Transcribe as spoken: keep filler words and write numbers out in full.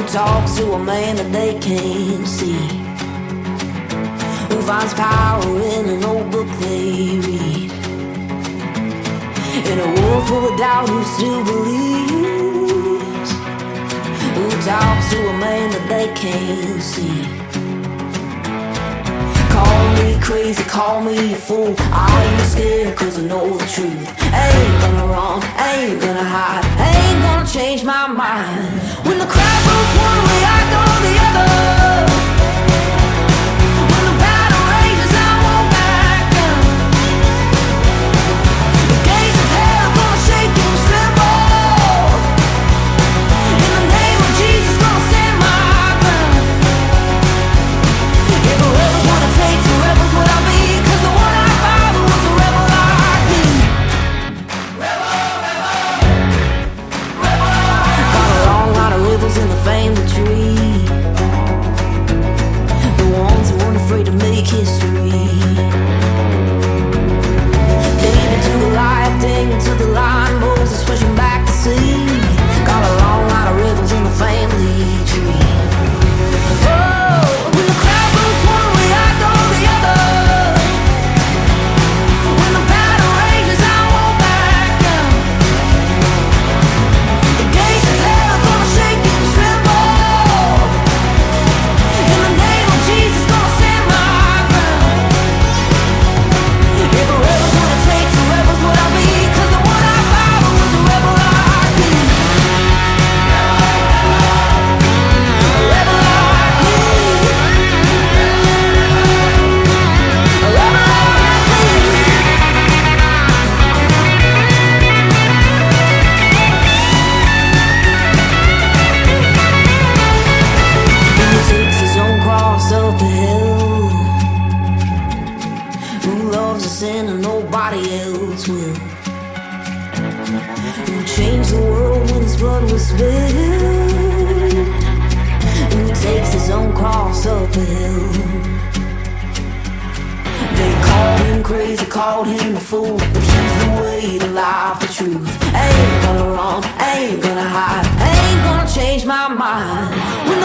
talks to a man that they can't see, who finds power in an old book they read, in a world full of doubt who still believes, who talks to a man that they can't see. Call me crazy, call me a fool, I ain't scared cause I know the truth. Ain't gonna run, ain't gonna hide, ain't gonna change my mind. When the crowd goes one way, I go the other. When the battle rages, I won't back down. The gates of hell gonna shake and tremble. In the name of Jesus, gonna stand my ground. If a rebel's what it takes, a rebel's what I be, cause the one I follow was a rebel like me. Rebel, rebel, rebel. Got a long line of rebels in the family tree, the ones who weren't afraid to make history. David to Goliath, Daniel to the lion, Moses pushing back the sea. Got a long line of rebels in the family tree. Oh, when the crowd goes one way, I go the other. When the battle rages, I won't back down. The gates of hell are gonna shake and tremble. In the name of Jesus, gonna stand my ground. If a rebel's what it takes, a rebel's what I be, cause the one I follow was a rebel like me. A rebel like me. A rebel like me. Who takes his own cross up the hill, who loves the sin and nobody else will, who changed the world when his blood was spilled, who takes his own cross up the hill. They called him crazy, called him a fool, but he's the way, the life, the truth. Ain't gonna run, ain't gonna hide, ain't gonna change my mind.